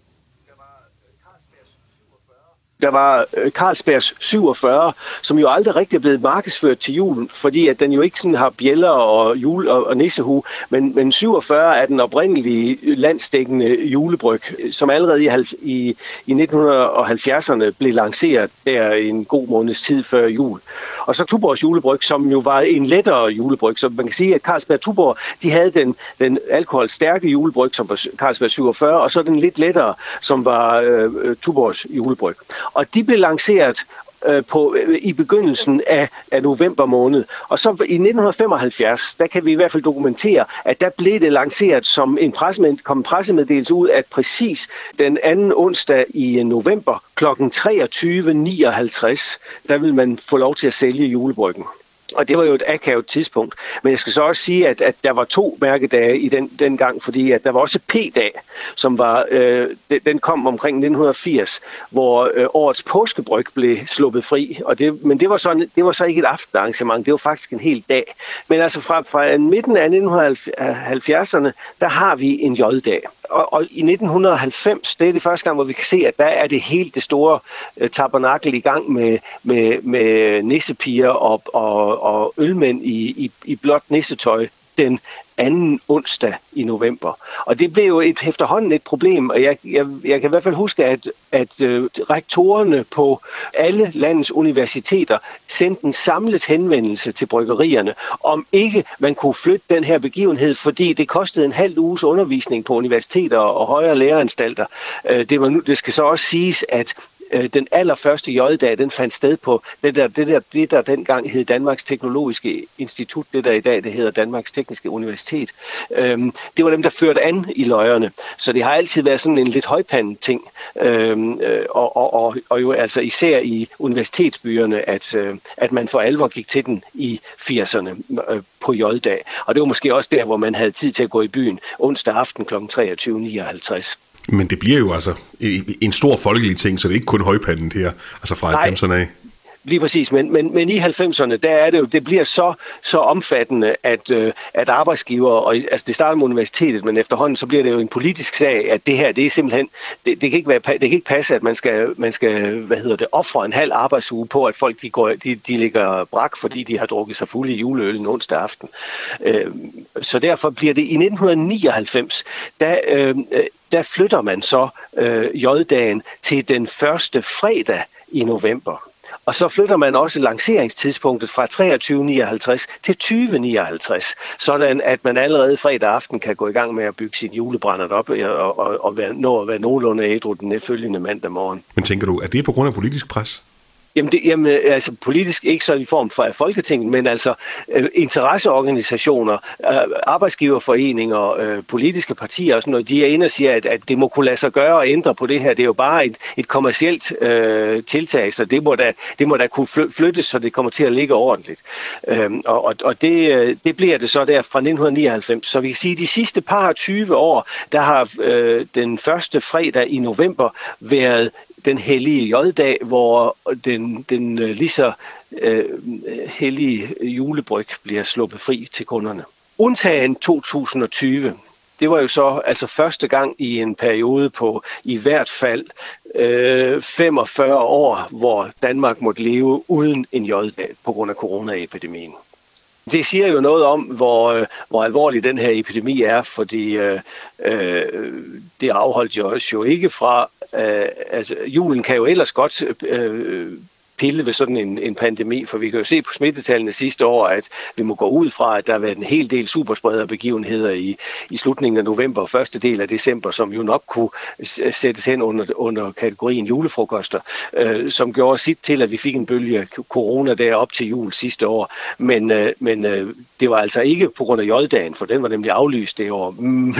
Der var Carlsbergs syvogfyrre, som jo aldrig rigtig er blevet markedsført til julen, fordi at den jo ikke sådan har bjælder og jul og, og nissehue, men, men syvogfyrre er den oprindelige landsdækkende julebryg, som allerede i, i, i nitten halvfjerdserne blev lanceret der en god måneds tid før jul. Og så Tuborgs julebryg, som jo var en lettere julebryg, så man kan sige, at Carlsberg og Tuborg, de havde den, den alkoholstærke julebryg, som var Carlsberg syvogfyrre, og så den lidt lettere, som var øh, Tuborgs julebryg. Og de blev lanceret øh, på, øh, i begyndelsen af, af november måned. Og så i nitten femoghalvfjerds, der kan vi i hvert fald dokumentere, at der blev det lanceret som en pressemed, kom en pressemeddelelse ud, at præcis den anden onsdag i november klokken treogtyve nioghalvtreds, der vil man få lov til at sælge julebryggen. Og det var jo et akavet tidspunkt. Men jeg skal så også sige, at, at der var to mærkedage i den, den gang, fordi at der var også P-dag, som var, øh, den kom omkring nitten firs, hvor øh, årets påskebryg blev sluppet fri. Og det, men det var, så, det var så ikke et aftenarrangement, det var faktisk en hel dag. Men altså fra, fra midten af nitten halvfjerdserne, der har vi en J-dag. Og, og i nitten halvfems, det er det første gang, hvor vi kan se, at der er det helt det store øh, tabernakel i gang med, med, med nissepiger og, og, og ølmænd i, i, i blåt nissetøj den anden onsdag i november. Og det blev jo et, efterhånden et problem, og jeg, jeg, jeg kan i hvert fald huske, at, at øh, rektorerne på alle landets universiteter sendte en samlet henvendelse til bryggerierne, om ikke man kunne flytte den her begivenhed, fordi det kostede en halv uges undervisning på universiteter og højere læreanstalter. Øh, det, var nu, det skal så også siges, at øh, den allerførste J-dag, den fandt sted på det der, det der, det der dengang hed Danmarks Teknologiske Institut, det der i dag, det hedder Danmarks Tekniske Universitet. Øhm, det var dem, der førte an i løjerne. Så det har altid været sådan en lidt højpandet ting. Øhm, øh, og, og, og, og jo altså især i universitetsbyerne, at, øh, at man for alvor gik til den i firserne øh, på J-dag. Og det var måske også der, hvor man havde tid til at gå i byen onsdag aften kl. treogtyve nioghalvtreds. Men det bliver jo altså en stor folkelig ting, så det er ikke kun højpanden her, altså fra halvfemserne af. Lige præcis, men, men, men i halvfemserne, der er det jo, det bliver så, så omfattende, at, øh, at arbejdsgiver, og altså det starter med universitetet, men efterhånden så bliver det jo en politisk sag, at det her, det er simpelthen, det, det, kan, ikke være, det kan ikke passe, at man skal, man skal hvad hedder det, ofre en halv arbejdsuge på, at folk de går, de, de ligger brak, fordi de har drukket sig fulde i juleøl en onsdag aften. Øh, så derfor bliver det i nitten nioghalvfems, der, øh, der flytter man så øh, J-dagen til den første fredag i november. Og så flytter man også lanceringstidspunktet fra treogtyve nioghalvtreds til tyve nioghalvtreds, sådan at man allerede fredag aften kan gå i gang med at bygge sin julebrændert op og, og, og være, nå at være nogenlunde ædru den følgende mandag morgen. Men tænker du, at det er på grund af politisk pres? Jamen, det, jamen, altså politisk ikke så i form for Folketinget, men altså øh, interesseorganisationer, øh, arbejdsgiverforeninger, øh, politiske partier og sådan noget, de er inde og siger, at, at det må kunne lade sig gøre at ændre på det her. Det er jo bare et, et kommercielt øh, tiltag, så det må, da, det må da kunne flyttes, så det kommer til at ligge ordentligt. Øh, og og det, det bliver det så der fra nitten nioghalvfems. Så vi kan sige, at de sidste par tyve år, der har øh, den første fredag i november været den hellige J-dag, hvor den, den lige så øh, hellige julebryg bliver sluppet fri til kunderne. Undtagen to tusind og tyve, det var jo så altså første gang i en periode på i hvert fald øh, femogfyrre år, hvor Danmark måtte leve uden en J-dag på grund af coronaepidemien. Det siger jo noget om, hvor, hvor alvorlig den her epidemi er, fordi øh, øh, det afholdt jo os jo ikke fra, øh, altså julen kan jo ellers godt øh, pille ved sådan en, en pandemi, for vi kan jo se på smittetallene sidste år, at vi må gå ud fra, at der har været en hel del supersprederbegivenheder i, i slutningen af november og første del af december, som jo nok kunne sættes hen under, under kategorien julefrokoster, øh, som gjorde sit til, at vi fik en bølge corona der op til jul sidste år. Men, øh, men øh, det var altså ikke på grund af J-dagen, for den var nemlig aflyst det år.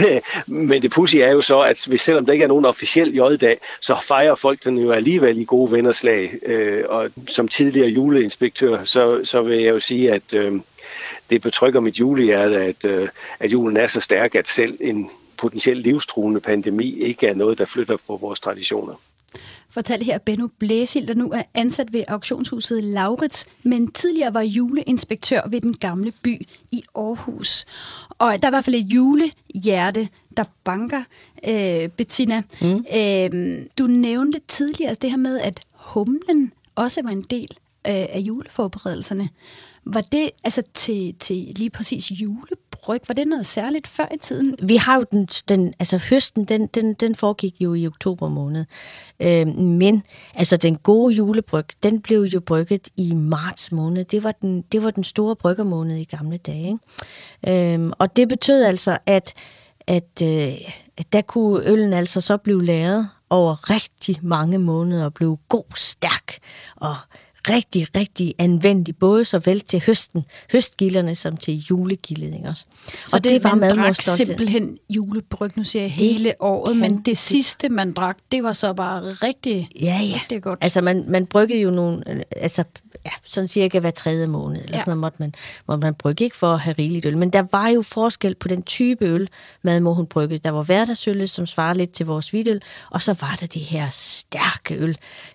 Men det pudsige er jo så, at hvis, selvom der ikke er nogen officiel J-dag, så fejrer folk den jo alligevel i gode vennerslag, øh, og som tidligere juleinspektør, så, så vil jeg jo sige, at øh, det betrykker mit julehjerte, at, øh, at julen er så stærk, at selv en potentielt livstruende pandemi ikke er noget, der flytter på vores traditioner. Fortæl her Benno Blæsild, der nu er ansat ved auktionshuset Laurits, men tidligere var juleinspektør ved den gamle by i Aarhus. Og der er i hvert fald et julehjerte, der banker, øh, Bettina. Mm. Øh, du nævnte tidligere det her med, at humlen også var en del øh, af juleforberedelserne. Var det altså til, til lige præcis julebryg? Var det noget særligt før i tiden? Vi har jo den, den altså høsten, den, den, den foregik jo i oktober måned. Øh, men altså den gode julebryg, den blev jo brygget i marts måned. Det var den, det var den store bryggermåned i gamle dage. Ikke? Øh, og det betød altså, at, at, øh, at der kunne øllen altså så blive lavet over rigtig mange måneder og blev god, stærk og rigtig, rigtig anvendelig, både så vel til høsten, høstgilderne, som til julegildet, også. Så og det, det var man drak simpelthen julebryg, nu siger jeg hele det året, men det, det sidste, man drak, det var så bare rigtig, ja, ja. rigtig godt. Altså, man, man bryggede jo nogle, altså, ja, sådan cirka hver tredje måned, eller ja. Sådan måtte man, måtte man brygge, ikke for at have rigeligt øl. Men der var jo forskel på den type øl, madmor hun bryggede. Der var hverdagsøl, som svarer lidt til vores hvidøl, og så var der det her stærke øl,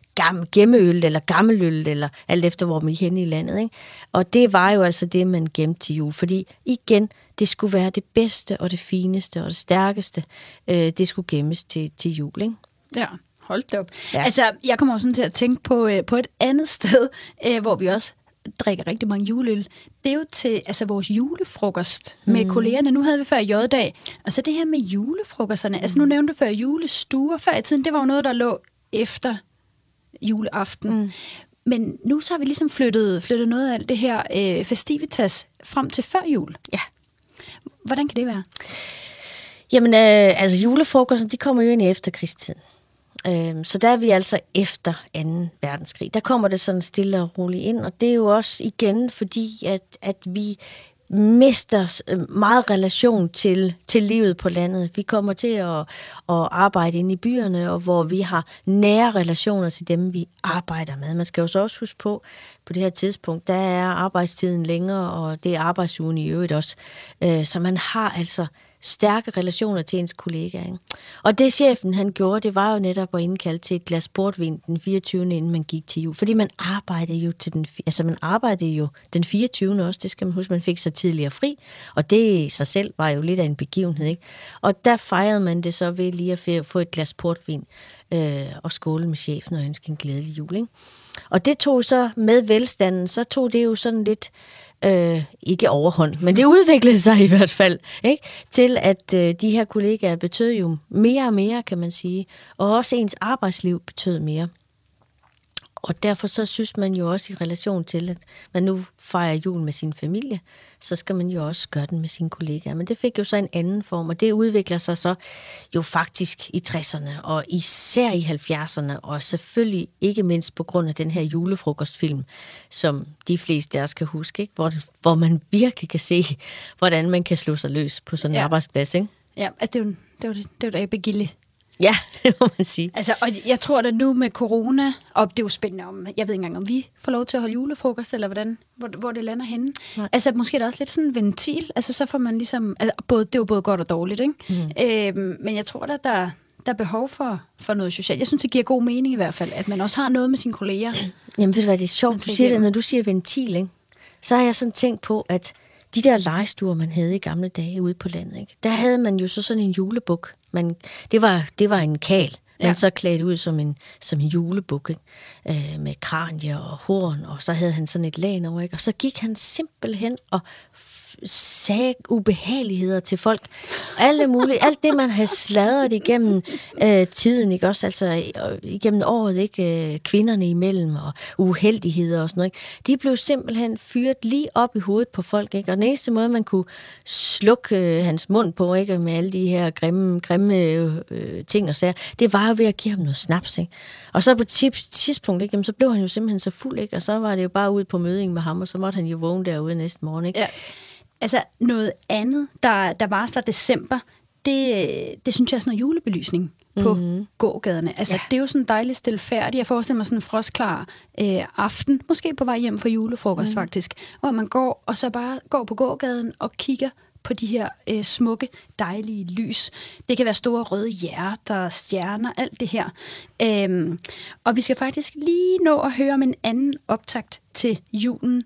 gemmeøl eller gammeløl, eller alt efter, hvor man er henne i landet. Ikke? Og det var jo altså det, man gemte til jul. Fordi igen, det skulle være det bedste, og det fineste, og det stærkeste. Øh, det skulle gemmes til, til jul. Ikke? Ja, hold da op. Ja. Altså, jeg kommer også sådan til at tænke på, øh, på et andet sted, øh, hvor vi også drikker rigtig mange juleøl. Det er jo til altså, vores julefrokost med mm. kollegerne. Nu havde vi før J-dag. Og så det her med julefrokosterne. Mm. Altså, nu nævnte du før julestuer. Før i tiden, det var jo noget, der lå efter juleaften. Mm. Men nu så har vi ligesom flyttet, flyttet noget af alt det her øh, festivitas frem til før jul. Ja. Hvordan kan det være? Jamen, øh, altså julefrokosten, de kommer jo ind i efterkrigstiden. Øhm, så der er vi altså efter anden verdenskrig. Der kommer det sådan stille og roligt ind, og det er jo også igen fordi, at, at vi mister meget relation til, til livet på landet. Vi kommer til at, at arbejde inde i byerne, og hvor vi har nære relationer til dem, vi arbejder med. Man skal jo så også huske på, på det her tidspunkt, der er arbejdstiden længere, og det er arbejdsugen i øvrigt også. Så man har altså stærke relationer til ens kollegaer. Ikke? Og det chefen han gjorde, det var jo netop at indkalde til et glas portvin den fireogtyvende inden man gik til jul. Fordi man arbejdede jo til den, altså man arbejdede jo den fireogtyvende også, det skal man huske, man fik så tidligere fri, og det i sig selv var jo lidt af en begivenhed. Ikke? Og der fejrede man det så ved lige at få et glas portvin øh, og skåle med chefen og ønske en glædelig jul. Ikke? Og det tog så med velstanden, så tog det jo sådan lidt Øh, ikke overhånd, men det udviklede sig i hvert fald, ikke? Til at øh, de her kollegaer betød jo mere og mere, kan man sige, og også ens arbejdsliv betød mere. Og derfor så synes man jo også i relation til, at man nu fejrer jul med sin familie, så skal man jo også gøre den med sine kollegaer. Men det fik jo så en anden form, og det udvikler sig så jo faktisk i tresserne, og især i halvfjerdserne, og selvfølgelig ikke mindst på grund af den her julefrokostfilm, som de fleste af os kan huske, ikke? Hvor, hvor man virkelig kan se, hvordan man kan slå sig løs på sådan en ja. arbejdsplads. Ikke? Ja, altså det er jo det, var det, det, var det Begille. Ja, det må man sige. Altså, og jeg tror, at nu med corona, og det er jo spændende om, jeg ved ikke engang, om vi får lov til at holde julefrokost, eller hvordan, hvor, hvor det lander henne. Nej. Altså, måske er det også lidt sådan en ventil, altså så får man ligesom, altså, både, det er jo både godt og dårligt, ikke? Mm. Øhm, men jeg tror, at der, der er behov for, for noget socialt. Jeg synes, det giver god mening i hvert fald, at man også har noget med sine kolleger. Jamen, ved du hvad, det er sjovt, du siger det, når du siger ventil, ikke? Så har jeg sådan tænkt på, at de der legestuer, man havde i gamle dage ude på landet, ikke? Der havde man jo så sådan en julebuk. Man, det, var, det var en kal, man ja. så klædt ud som en, som en julebuk, øh, med kranje og horn, og så havde han sådan et lagen over, ikke? Og så gik han simpelthen og sagde ubehageligheder til folk. Alle mulige, alt det, man havde sladret igennem øh, tiden, ikke også? Altså igennem året, ikke? Øh, kvinderne imellem og uheldigheder og sådan noget, ikke? De blev simpelthen fyret lige op i hovedet på folk, ikke? Og den eneste måde, man kunne slukke øh, hans mund på, ikke? Med alle de her grimme, grimme øh, ting og sager, det var jo ved at give ham noget snaps, ikke? Og så på et tidspunkt, ikke? Jamen, så blev han jo simpelthen så fuld, ikke? Og så var det jo bare ud på møding med ham, og så måtte han jo vågne derude næste morgen, ikke? Ja. Altså noget andet, der, der varsler december, det, det synes jeg er sådan noget julebelysning på mm-hmm. gågaderne. Altså ja. Det er jo sådan dejligt stilfærdigt. Jeg forestiller mig sådan en frostklar øh, aften, måske på vej hjem fra julefrokost mm. faktisk, hvor man går og så bare går på gågaden og kigger på de her øh, smukke, dejlige lys. Det kan være store røde hjerter, stjerner, alt det her. Øhm, og vi skal faktisk lige nå at høre om en anden optakt til julen,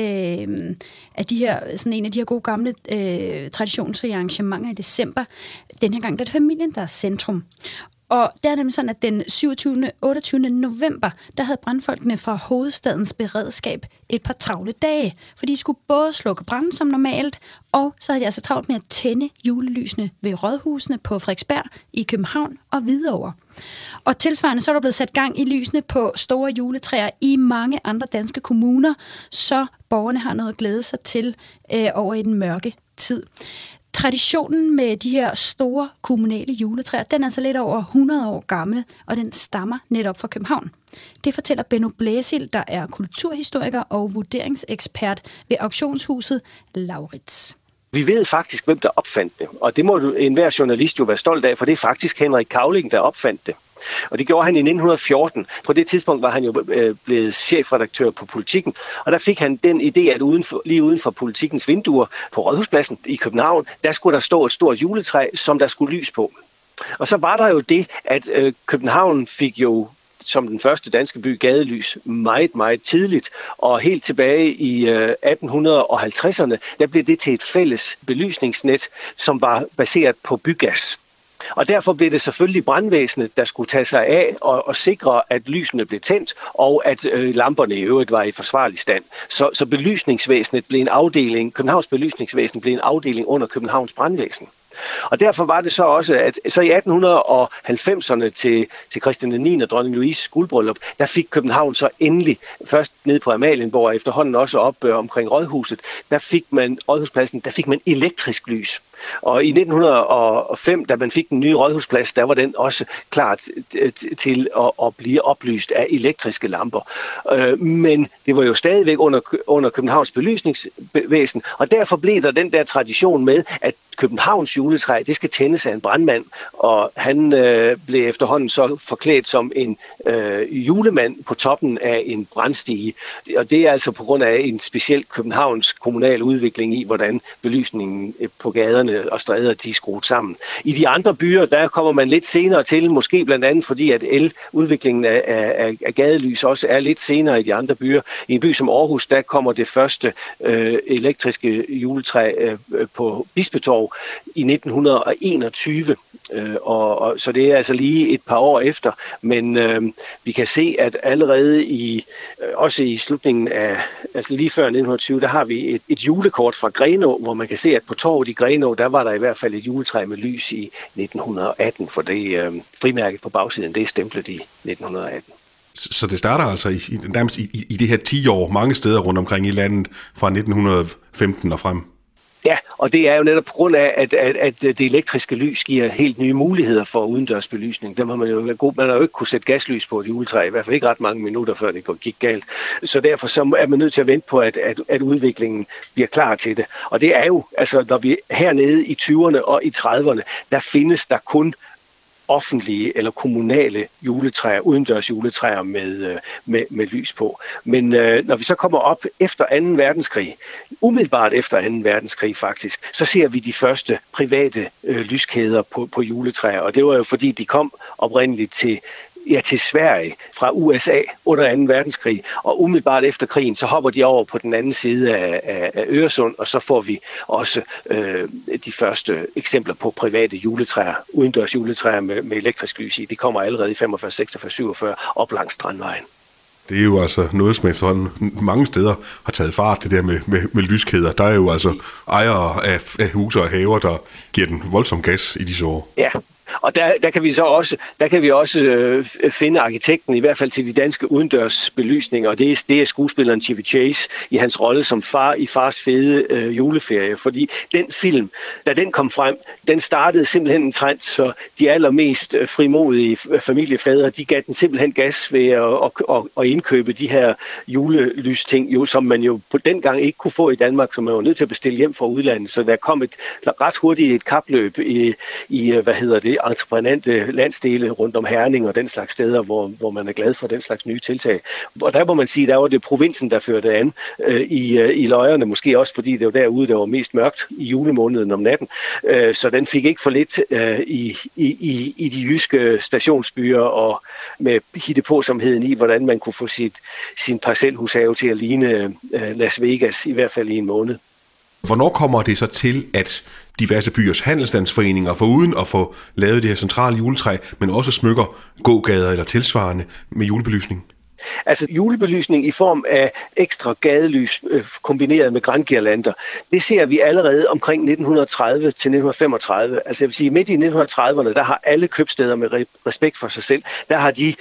øh, af de her, sådan en af de her gode gamle øh, traditionsrige arrangementer i december. Den her gang der er det familien, der er centrum. Og det er nemlig sådan, at den syvogtyvende og otteogtyvende november, der havde brandfolkene fra hovedstadens beredskab et par travle dage, for de skulle både slukke branden som normalt, og så havde de altså travlt med at tænde julelysene ved rådhusene på Frederiksberg, i København og Hvidovre. Og tilsvarende så er der blevet sat gang i lysene på store juletræer i mange andre danske kommuner, så borgerne har noget at glæde sig til øh, over i den mørke tid. Traditionen med de her store kommunale juletræer, den er altså lidt over hundrede år gammel, og den stammer netop fra København. Det fortæller Benno Blæsild, der er kulturhistoriker og vurderingsekspert ved auktionshuset Laurits. Vi ved faktisk, hvem der opfandt det, og det må enhver journalist jo være stolt af, for det er faktisk Henrik Cavling, der opfandt det. Og det gjorde han i nitten fjorten. På det tidspunkt var han jo blevet chefredaktør på Politiken, og der fik han den idé, at uden for, lige uden for Politikens vinduer på Rådhuspladsen i København, der skulle der stå et stort juletræ, som der skulle lys på. Og så var der jo det, at øh, København fik jo som den første danske by gadelys meget, meget tidligt, og helt tilbage i øh, atten halvtredserne, der blev det til et fælles belysningsnet, som var baseret på bygas. Og derfor blev det selvfølgelig brandvæsenet, der skulle tage sig af og, og sikre, at lysene blev tændt, og at øh, lamperne i øvrigt var i forsvarlig stand. Så, så belysningsvæsenet blev en afdeling, Københavns belysningsvæsen blev en afdeling under Københavns brandvæsen. Og derfor var det så også, at så i atten halvfemserne til, til Christian den niende og dronning Louises guldbryllup, der fik København så endelig, først ned på Amalienborg og efterhånden også op øh, omkring Rådhuset, der fik man, Rådhuspladsen, der fik man elektrisk lys. Og i nitten hundrede og fem, da man fik den nye Rådhusplads, der var den også klar til at, at blive oplyst af elektriske lamper. Men det var jo stadigvæk under, under Københavns belysningsvæsen, og derfor blev der den der tradition med, at Københavns juletræ, det skal tændes af en brandmand, og han øh, blev efterhånden så forklædt som en øh, julemand på toppen af en brandstige. Og det er altså på grund af en speciel Københavns kommunal udvikling i, hvordan belysningen på gaderne og stræder, de er skruet sammen. I de andre byer, der kommer man lidt senere til, måske blandt andet fordi, at el-udviklingen af, af, af gadelys også er lidt senere i de andre byer. I en by som Aarhus, der kommer det første øh, elektriske juletræ øh, på Bispetorv i nitten enogtyve, øh, og, og så det er altså lige et par år efter, men øh, vi kan se, at allerede i øh, også i slutningen af, altså lige før nitten tyve, der har vi et, et julekort fra Grenaa, hvor man kan se, at på torvet i Grenaa, der var der i hvert fald et juletræ med lys i nitten atten, for det øh, frimærket på bagsiden, det er stemplet i nitten atten. Så det starter altså i, i, nærmest i, i, i det her ti år mange steder rundt omkring i landet fra nitten femten og frem? Ja, og det er jo netop på grund af, at, at, at det elektriske lys giver helt nye muligheder for udendørsbelysning. Dem har man jo været god. Man har jo ikke kunne sætte gaslys på et juletræ, i hvert fald ikke ret mange minutter, før det gik galt. Så derfor så er man nødt til at vente på, at, at, at udviklingen bliver klar til det. Og det er jo, altså når vi hernede i tyverne og i trediverne, der findes der kun offentlige eller kommunale juletræer, udendørs juletræer med, med, med lys på. Men øh, når vi så kommer op efter anden verdenskrig, umiddelbart efter anden verdenskrig faktisk, så ser vi de første private øh, lyskæder på, på juletræer. Og det var jo fordi, de kom oprindeligt til Ja, til Sverige fra U S A under anden verdenskrig, og umiddelbart efter krigen, så hopper de over på den anden side af, af, af Øresund, og så får vi også øh, de første eksempler på private juletræer, udendørs juletræer med, med elektrisk lys i. De kommer allerede i femogfyrre, seksogfyrre, syvogfyrre op langs Strandvejen. Det er jo altså noget, som efterhånden mange steder har taget fart, det der med, med, med lyskæder. Der er jo altså ejere af, af huse og haver, der giver den voldsom gas i disse år. Ja. Og der, der kan vi så også, der kan vi også øh, finde arkitekten, i hvert fald til de danske udendørs belysninger, og det er, det er skuespilleren Chevy Chase i hans rolle som far i Fars fede øh, juleferie. Fordi den film, da den kom frem, den startede simpelthen en trend, så de allermest øh, frimodige familiefædre, de gav den simpelthen gas ved at, at, at, at indkøbe de her julelysting, jo, som man jo på den gang ikke kunne få i Danmark, som man var nødt til at bestille hjem fra udlandet. Så der kom et ret hurtigt et kapløb i, i hvad hedder det, entreprenante landsdele rundt om Herning og den slags steder, hvor, hvor man er glad for den slags nye tiltag. Og der må man sige, der var det provinsen, der førte an øh, i, øh, i løjerne, måske også fordi det var derude, der var mest mørkt i julemåneden om natten. Øh, så den fik ikke for lidt øh, i, i, i de jyske stationsbyer og med hittepåsomheden i, hvordan man kunne få sit, sin parcelhushave til at ligne øh, Las Vegas, i hvert fald i en måned. Hvornår kommer det så til, at diverse byers handelsstandsforeninger foruden at få lavet det her centrale juletræ, men også smykker gågader eller tilsvarende med julebelysning? Altså julebelysning i form af ekstra gadelys øh, kombineret med grangirlander, det ser vi allerede omkring nitten tredive til nitten femogtredive. Altså jeg vil sige, midt i nitten trediverne, der har alle købsteder med respekt for sig selv, der har de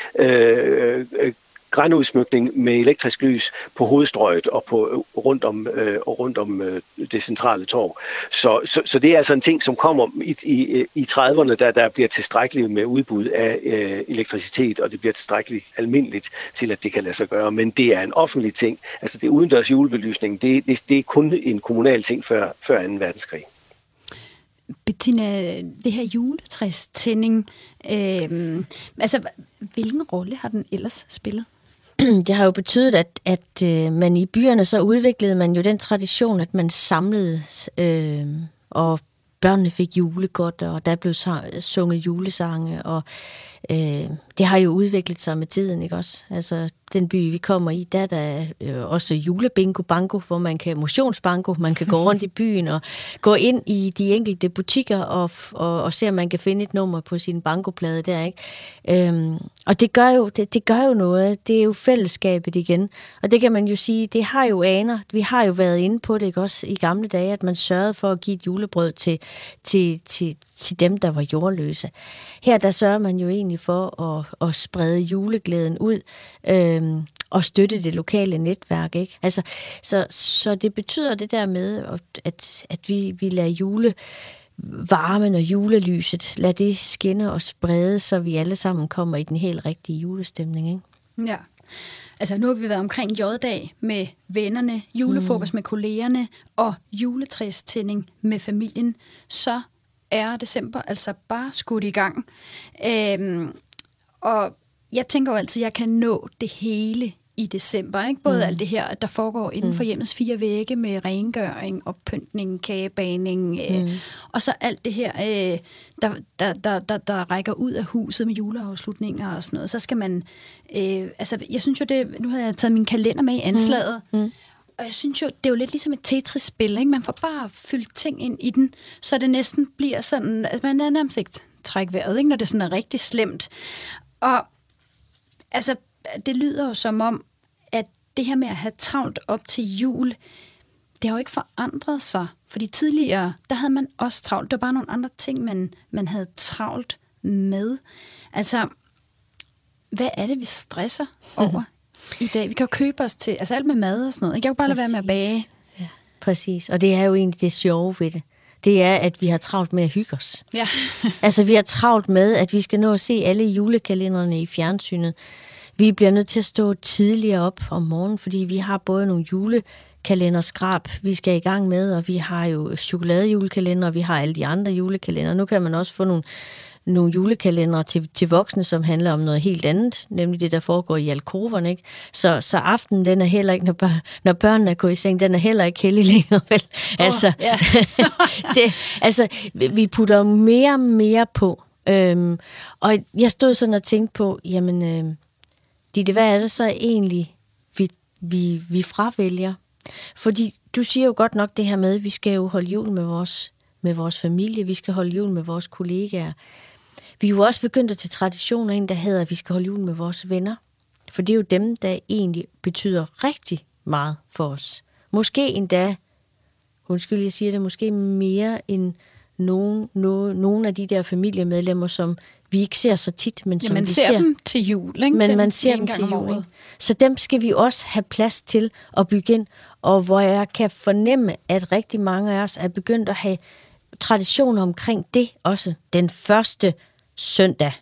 øh, øh, grandudsmykning med elektrisk lys på hovedstrøget og på rundt om øh, rundt om øh, det centrale torv. Så, så så det er altså en ting, som kommer i i, i trediverne, der der bliver tilstrækkeligt med udbud af øh, elektricitet, og det bliver tilstrækkeligt almindeligt til at det kan lade sig gøre, men det er en offentlig ting. Altså det udendørs julebelysning, det, det det er kun en kommunal ting før før anden verdenskrig. Bettina, det her juletræstænding, øh, altså hvilken rolle har den ellers spillet? Det har jo betydet, at, at øh, man i byerne så udviklede man jo den tradition, at man samledes, øh, og børnene fik julegodt, og der blev sunget julesange, og øh, det har jo udviklet sig med tiden, ikke også? Altså, den by, vi kommer i, der er der øh, også julebingo, banko, hvor man kan motionsbanko, man kan gå rundt i byen og gå ind i de enkelte butikker og, og, og se, om man kan finde et nummer på sin bankoplade der, ikke? Øhm, og det gør, jo, det, det gør jo noget, det er jo fællesskabet igen, og det kan man jo sige, det har jo aner, vi har jo været inde på det, ikke også, i gamle dage, at man sørgede for at give et julebrød til, til, til, til dem, der var jordløse. Her, der sørger man jo egentlig for at, at sprede juleglæden ud, øh, og støtte det lokale netværk, ikke? Altså, så, så det betyder det der med, at, at vi, vi lader jule, varmen og julelyset, lad det skinne og sprede, så vi alle sammen kommer i den helt rigtige julestemning, ikke? Ja. Altså nu har vi været omkring J-dag med vennerne, julefrokost mm. med kollegerne og juletræstænding med familien. Så er december altså bare skudt i gang. Øhm, og jeg tænker jo altid, at jeg kan nå det hele i december. Ikke? Både mm. alt det her, der foregår inden for hjemmets fire vægge med rengøring, oppyntning, kagebaning, øh, mm. og så alt det her, øh, der, der, der, der, der rækker ud af huset med juleafslutninger og sådan noget. Så skal man... Øh, altså, jeg synes jo, det... Nu har jeg taget min kalender med i anslaget, mm. Mm. og jeg synes jo, det er jo lidt ligesom et Tetris-spil, ikke? Man får bare fyldt ting ind i den, så det næsten bliver sådan... Altså, man er nærmest ikke træk vejret, ikke? Når det sådan er rigtig slemt. Og altså... Det lyder jo som om, at det her med at have travlt op til jul, det har jo ikke forandret sig. Fordi tidligere, der havde man også travlt. Det var bare nogle andre ting, man, man havde travlt med. Altså, hvad er det, vi stresser over mm-hmm. i dag? Vi kan jo købe os til, altså alt med mad og sådan noget. Jeg kan jo bare lade være med at bage. Ja, præcis. Og det er jo egentlig det sjove ved det. Det er, at vi har travlt med at hygge os. Ja. Altså, vi har travlt med, at vi skal nå at se alle julekalenderne i fjernsynet. Vi bliver nødt til at stå tidligere op om morgenen, fordi vi har både nogle julekalenderskrab, vi skal i gang med, og vi har jo chokoladejulekalender, og vi har alle de andre julekalender. Nu kan man også få nogle, nogle julekalendere til, til voksne, som handler om noget helt andet, nemlig det, der foregår i alkoverne, ikke? Så, så aftenen, den er heller ikke, når, bør, når børnene er gået i seng, den er heller ikke heldig længere, vel? Oh, altså, yeah. det, altså, vi putter mere og mere på. Øhm, og jeg stod sådan og tænkte på, jamen... Øh, Ditte, hvad er det så egentlig, vi, vi, vi fravælger? Fordi du siger jo godt nok det her med, at vi skal jo holde jul med vores, med vores familie, vi skal holde jul med vores kollegaer. Vi er jo også begyndt at tage traditioner ind, der hedder, at vi skal holde jul med vores venner. For det er jo dem, der egentlig betyder rigtig meget for os. Måske endda, undskyld, jeg siger det, måske mere end nogen, no, nogen af de der familiemedlemmer, som vi ikke ser så tit, men som ja, man vi ser, ser dem til jul, ikke? Men dem, man ser dem til jul, ikke? Så dem skal vi også have plads til at bygge ind, og hvor jeg kan fornemme, at rigtig mange af os er begyndt at have traditioner omkring det også. Den første søndag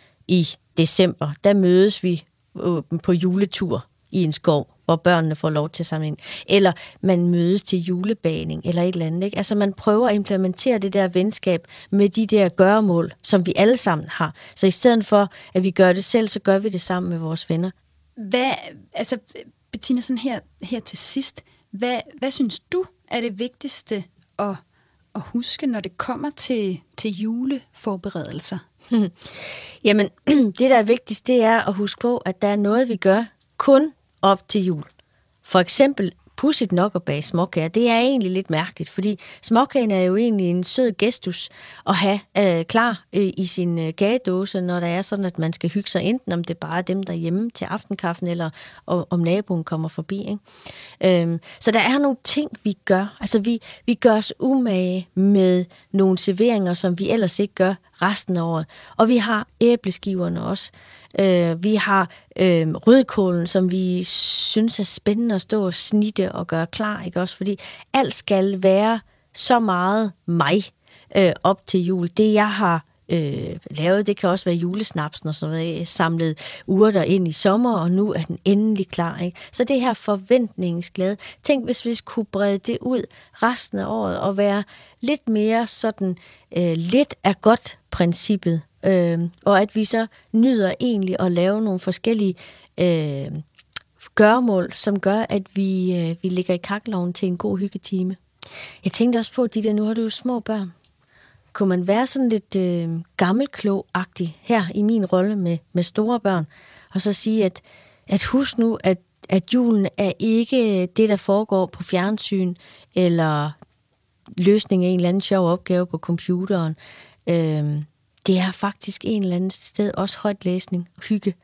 i december, der mødes vi på juletur i en skov, hvor børnene får lov til at samle ind. Eller man mødes til julebaning, eller et eller andet, ikke? Altså man prøver at implementere det der venskab med de der gøremål, som vi alle sammen har. Så i stedet for, at vi gør det selv, så gør vi det sammen med vores venner. Hvad, altså Bettina, sådan her, her til sidst, hvad, hvad synes du er det vigtigste at, at huske, når det kommer til, til juleforberedelser? Hmm. Jamen, det der er vigtigst, det er at huske på, at der er noget, vi gør kun op til jul. For eksempel pudsigt nok at bage småkager. Det er egentlig lidt mærkeligt, fordi småkagen er jo egentlig en sød gestus at have øh, klar øh, i sin øh, kagedåse, når der er sådan, at man skal hygge sig, enten om det bare er dem derhjemme til aftenkaffen, eller og, om naboen kommer forbi. Ikke? Øhm, så der er nogle ting, vi gør. Altså vi, vi gør os umage med nogle serveringer, som vi ellers ikke gør resten af året. Og vi har æbleskiverne også. Øh, vi har øh, rødkålen, som vi synes er spændende at stå og snitte og gøre klar, ikke også? Fordi alt skal være så meget mig øh, op til jul. Det, jeg har øh, lavet, det kan også være julesnapsen og sådan noget. Jeg samlet urter ind i sommer, og nu er den endelig klar, ikke? Så det her forventningsglæde. Tænk, hvis vi kunne brede det ud resten af året og være lidt mere sådan, øh, lidt er godt princippet. Øh, og at vi så nyder egentlig at lave nogle forskellige øh, gøremål, som gør, at vi, øh, vi ligger i kakkelovnen til en god hyggetime. Jeg tænkte også på, Ditte, nu har du jo små børn. Kunne man være sådan lidt øh, gammelklog-agtig her i min rolle med, med store børn, og så sige, at, at husk nu, at, at julen er ikke det, der foregår på fjernsyn, eller løsning af en eller anden sjov opgave på computeren. Øh, Det er faktisk en eller anden sted også højtlæsning, hygge,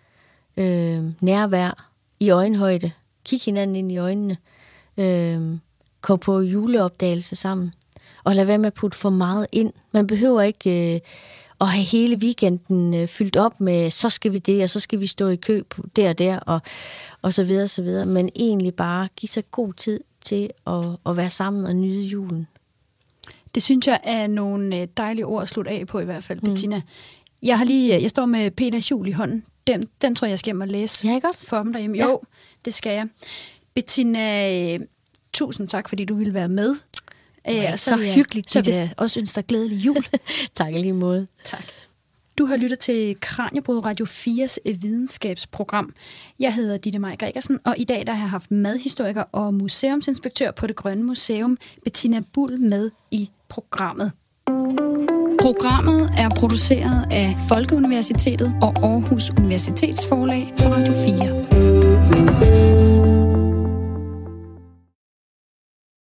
øh, nærvær i øjenhøjde, kig hinanden ind i øjnene, øh, gå på juleopdagelse sammen, og lad være med at putte for meget ind. Man behøver ikke øh, at have hele weekenden øh, fyldt op med, så skal vi det, og så skal vi stå i kø på der og der, og, og så videre, så videre. Men egentlig bare give sig god tid til at, at være sammen og nyde julen. Det synes jeg er nogle dejlige ord at slutte af på i hvert fald, mm. Bettina. Jeg har lige, jeg står med Peters Jul i hånden. Den, den tror jeg, jeg skal hjem og læse ja, ikke også? for dem derhjemme. Jo, ja. Det skal jeg. Bettina, tusind tak, fordi du ville være med. Ja, så, så hyggeligt. Så vil jeg også ønske dig glædelig jul. Tak i lige måde. Tak. Du har lyttet til Kraniebrud Radio fires videnskabsprogram. Jeg hedder Ditte Maj Gregersen, og i dag der har jeg haft madhistoriker og museumsinspektør på Det Grønne Museum, Bettina Buhl, med i programmet. Programmet er produceret af Folkeuniversitetet og Aarhus Universitetsforlag for Radio fire.